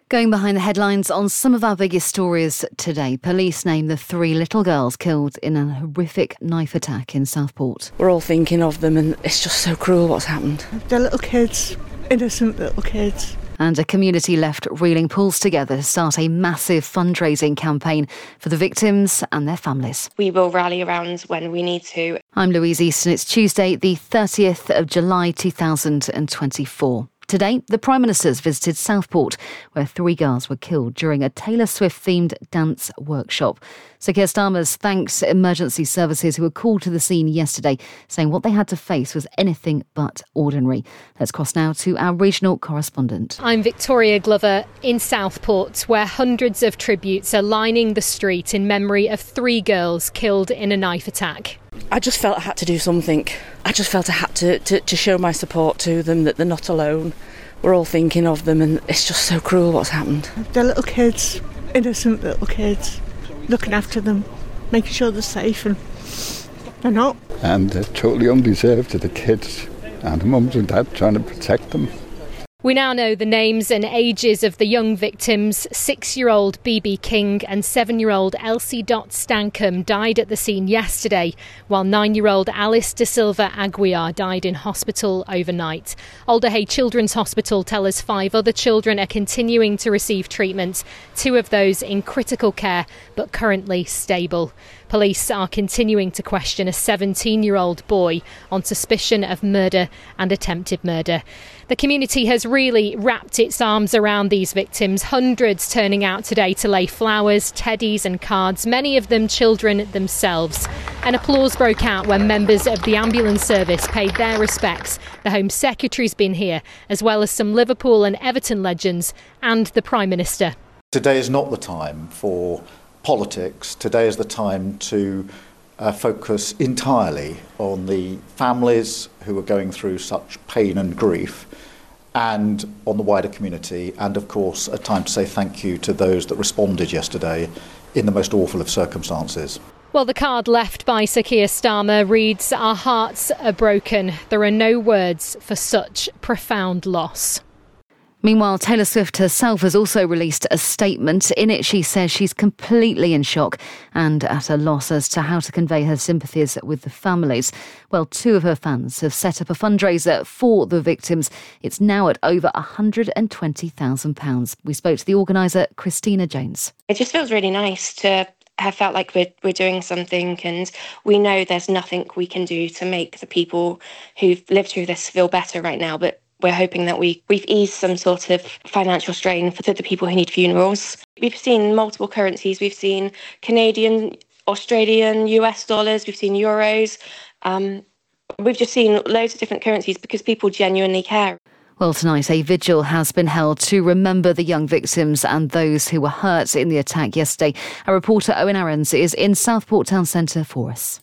Going behind the headlines on some of our biggest stories today. Police name the 3 little girls killed in a horrific knife attack in Southport. We're all thinking of them and it's just so cruel what's happened. They're little kids, innocent little kids. And a community left reeling pulls together to start a massive fundraising campaign for the victims and their families. We will rally around when we need to. I'm Louise Easton. It's Tuesday, the 30th of July 2024. Today, the Prime Minister's visited Southport, where 3 girls were killed during a Taylor Swift-themed dance workshop. So Keir Starmer's thanks emergency services who were called to the scene yesterday, saying what they had to face was anything but ordinary. Let's cross now to our regional correspondent. I'm Victoria Glover in Southport, where hundreds of tributes are lining the street in memory of 3 girls killed in a knife attack. I just felt I had to do something. I just felt I had to show my support to them, that they're not alone. We're all thinking of them and it's just so cruel what's happened. They're little kids, innocent little kids, looking after them, making sure they're safe, and they're not. And they're totally undeserved to the kids and the mums and dads trying to protect them. We now know the names and ages of the young victims. 6-year-old BB King and 7-year-old Elsie Dot Stankham died at the scene yesterday, while 9-year-old Alice De Silva Aguiar died in hospital overnight. Alderhay Children's Hospital tell us 5 other children are continuing to receive treatment, 2 of those in critical care but currently stable. Police are continuing to question a 17-year-old boy on suspicion of murder and attempted murder. The community has really wrapped its arms around these victims, hundreds turning out today to lay flowers, teddies and cards, many of them children themselves. An applause broke out when members of the ambulance service paid their respects. The Home Secretary's been here, as well as some Liverpool and Everton legends and the Prime Minister. Today is not the time for politics. Today is the time to focus entirely on the families who are going through such pain and grief, and on the wider community, and of course a time to say thank you to those that responded yesterday in the most awful of circumstances. Well, the card left by Sir Keir Starmer reads, "Our hearts are broken. There are no words for such profound loss." Meanwhile, Taylor Swift herself has also released a statement. In it, she says she's completely in shock and at a loss as to how to convey her sympathies with the families. Well, 2 of her fans have set up a fundraiser for the victims. It's now at over £120,000. We spoke to the organiser, Christina Jones. It just feels really nice to have felt like we're doing something, and we know there's nothing we can do to make the people who've lived through this feel better right now, but we're hoping that we've eased some sort of financial strain for the people who need funerals. We've seen multiple currencies. We've seen Canadian, Australian, US dollars. We've seen euros. We've just seen loads of different currencies because people genuinely care. Well, tonight a vigil has been held to remember the young victims and those who were hurt in the attack yesterday. Our reporter Owen Aarons is in Southport Town Centre for us.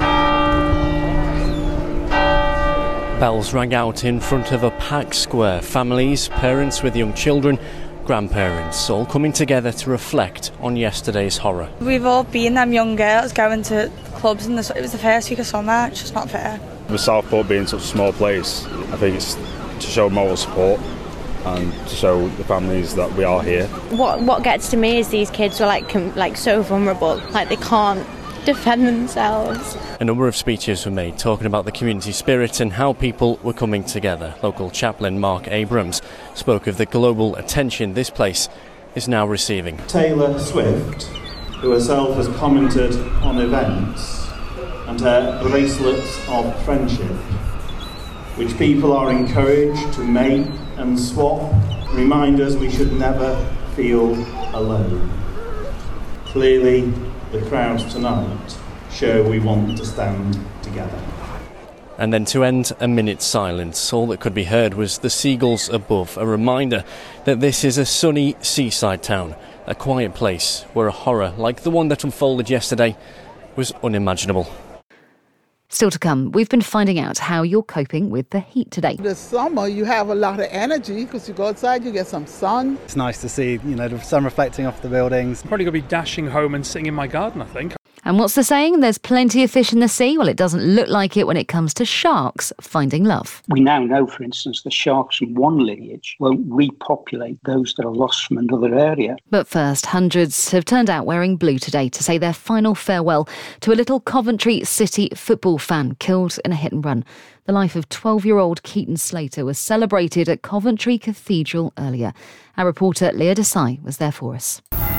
Bells rang out in front of a packed square. Families, parents with young children, grandparents, all coming together to reflect on yesterday's horror. We've all been them young girls going to clubs, and it was the first week of summer. It's just not fair. With Southport being such a small place, I think it's to show moral support and to show the families that we are here. What gets to me is these kids are like so vulnerable, like they can't defend themselves. A number of speeches were made talking about the community spirit and how people were coming together. Local chaplain Mark Abrams spoke of the global attention this place is now receiving. Taylor Swift, who herself has commented on events, and her bracelets of friendship, which people are encouraged to make and swap, remind us we should never feel alone. Clearly, the crowds tonight show we want to stand together. And then to end, a minute's silence. All that could be heard was the seagulls above, a reminder that this is a sunny seaside town, a quiet place where a horror like the one that unfolded yesterday was unimaginable. Still to come, we've been finding out how you're coping with the heat today. This summer, you have a lot of energy because you go outside, you get some sun. It's nice to see, the sun reflecting off the buildings. I'm probably going to be dashing home and sitting in my garden, I think. And what's the saying? There's plenty of fish in the sea. Well, it doesn't look like it when it comes to sharks finding love. We now know, for instance, the sharks from one lineage won't repopulate those that are lost from another area. But first, hundreds have turned out wearing blue today to say their final farewell to a little Coventry City football fan killed in a hit and run. The life of 12-year-old Keaton Slater was celebrated at Coventry Cathedral earlier. Our reporter Leah Desai was there for us.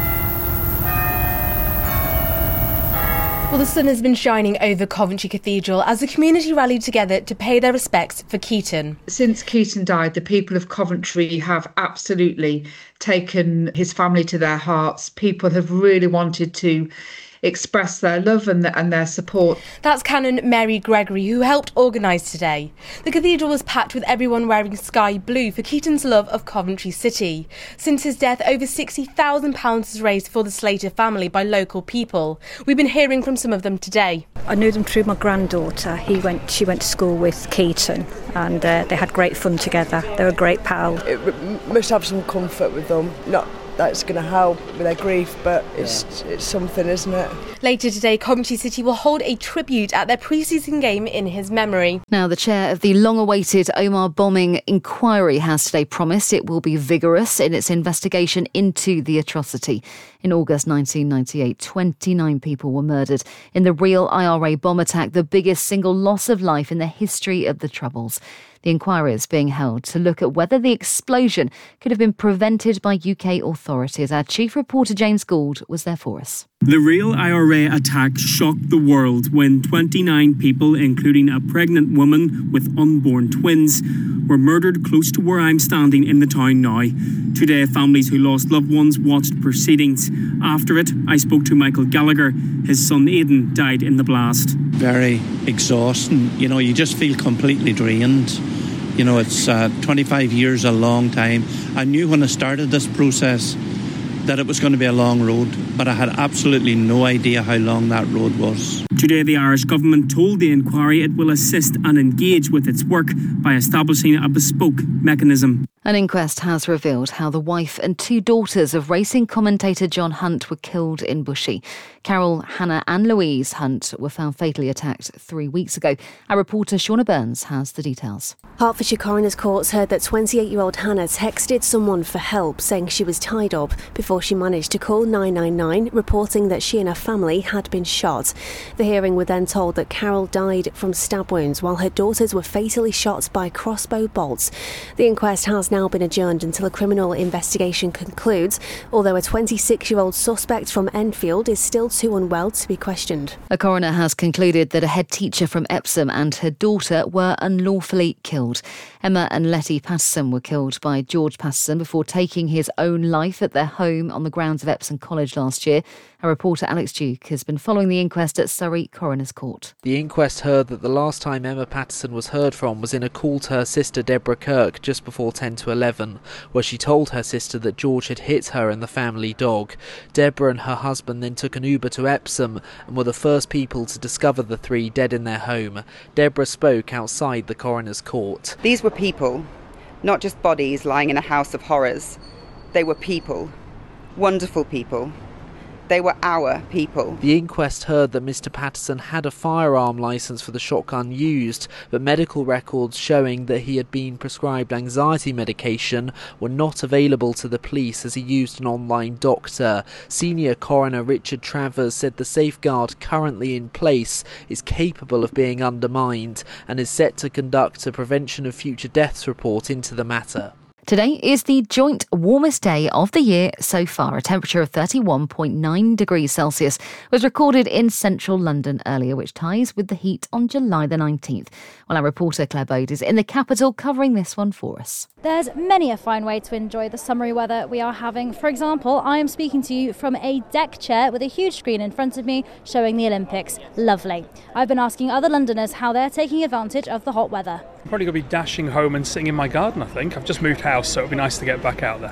Well, the sun has been shining over Coventry Cathedral as the community rallied together to pay their respects for Keaton. Since Keaton died, the people of Coventry have absolutely taken his family to their hearts. People have really wanted to express their love and their support. That's Canon Mary Gregory, who helped organise today. The cathedral was packed with everyone wearing sky blue for Keaton's love of Coventry City. Since his death, over £60,000 was raised for the Slater family by local people. We've been hearing from some of them today. I knew them through my granddaughter. She went to school with Keaton, and they had great fun together. They were a great pal. It must have some comfort with them. Not that it's going to help with their grief, but it's something, isn't it? Later today, Coventry City will hold a tribute at their pre-season game in his memory. Now, the chair of the long-awaited Omagh bombing inquiry has today promised it will be vigorous in its investigation into the atrocity. In August 1998, 29 people were murdered in the real IRA bomb attack, the biggest single loss of life in the history of the Troubles. The inquiry is being held to look at whether the explosion could have been prevented by UK authorities. Our chief reporter James Gould was there for us. The real IRA attack shocked the world when 29 people, including a pregnant woman with unborn twins, were murdered close to where I'm standing in the town now. Today, families who lost loved ones watched proceedings. After it, I spoke to Michael Gallagher. His son Aidan died in the blast. Very exhausting. You just feel completely drained. It's 25 years, a long time. I knew when I started this process that it was going to be a long road, but I had absolutely no idea how long that road was. Today, the Irish government told the inquiry it will assist and engage with its work by establishing a bespoke mechanism. An inquest has revealed how the wife and two daughters of racing commentator John Hunt were killed in Bushey. Carol, Hannah and Louise Hunt were found fatally attacked 3 weeks ago. Our reporter Shauna Burns has the details. Hertfordshire Coroner's Courts heard that 28-year-old Hannah texted someone for help, saying she was tied up, before she managed to call 999, reporting that she and her family had been shot. The hearing were then told that Carol died from stab wounds, while her daughters were fatally shot by crossbow bolts. The inquest has now been adjourned until a criminal investigation concludes, although a 26-year-old suspect from Enfield is still too unwell to be questioned. A coroner has concluded that a head teacher from Epsom and her daughter were unlawfully killed. Emma and Letty Patterson were killed by George Patterson before taking his own life at their home on the grounds of Epsom College last year. Our reporter Alex Duke has been following the inquest at Surrey Coroner's Court. The inquest heard that the last time Emma Patterson was heard from was in a call to her sister Deborah Kirk just before 10 to 11, where she told her sister that George had hit her and the family dog. Deborah and her husband then took an Uber to Epsom and were the first people to discover the three dead in their home. Deborah spoke outside the Coroner's Court. These were people, not just bodies lying in a house of horrors. They were people, wonderful people. They were our people. The inquest heard that Mr. Patterson had a firearm licence for the shotgun used, but medical records showing that he had been prescribed anxiety medication were not available to the police as he used an online doctor. Senior Coroner Richard Travers said the safeguard currently in place is capable of being undermined and is set to conduct a prevention of future deaths report into the matter. Today is the joint warmest day of the year so far. A temperature of 31.9 degrees Celsius was recorded in central London earlier, which ties with the heat on July the 19th. Well, our reporter Claire Bode is in the capital covering this one for us. There's many a fine way to enjoy the summery weather we are having. For example, I am speaking to you from a deck chair with a huge screen in front of me showing the Olympics. Lovely. I've been asking other Londoners how they're taking advantage of the hot weather. I'm probably going to be dashing home and sitting in my garden, I think. I've just moved house, so it'll be nice to get back out there.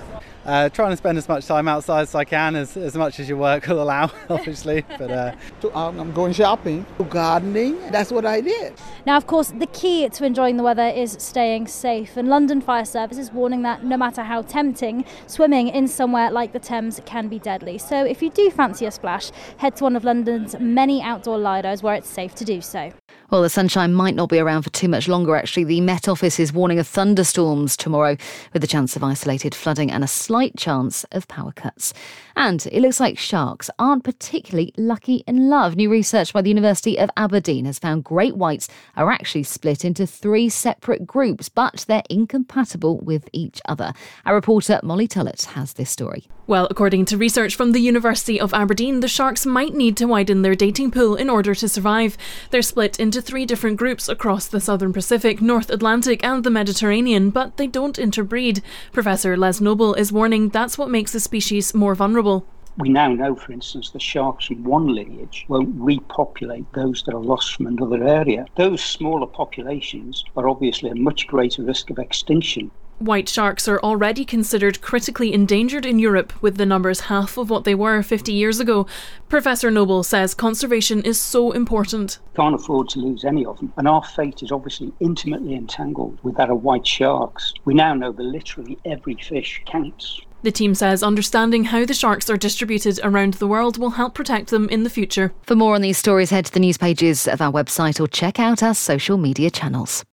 Trying to spend as much time outside as I can, as much as your work will allow, obviously. But I'm going shopping, gardening. That's what I did. Now, of course, the key to enjoying the weather is staying safe. And London Fire Service is warning that no matter how tempting, swimming in somewhere like the Thames can be deadly. So if you do fancy a splash, head to one of London's many outdoor lidos where it's safe to do so. Well, the sunshine might not be around for too much longer, actually. The Met Office is warning of thunderstorms tomorrow, with a chance of isolated flooding and a slight chance of power cuts. And it looks like sharks aren't particularly lucky in love. New research by the University of Aberdeen has found great whites are actually split into 3 separate groups, but they're incompatible with each other. Our reporter Molly Tullett has this story. Well, according to research from the University of Aberdeen, the sharks might need to widen their dating pool in order to survive. They're split into 3 different groups across the Southern Pacific, North Atlantic and the Mediterranean, but they don't interbreed. Professor Les Noble is warning that's what makes the species more vulnerable. We now know, for instance, the sharks from one lineage won't repopulate those that are lost from another area. Those smaller populations are obviously at much greater risk of extinction. White sharks are already considered critically endangered in Europe, with the numbers half of what they were 50 years ago. Professor Noble says conservation is so important. Can't afford to lose any of them, and our fate is obviously intimately entangled with that of white sharks. We now know that literally every fish counts. The team says understanding how the sharks are distributed around the world will help protect them in the future. For more on these stories, head to the news pages of our website or check out our social media channels.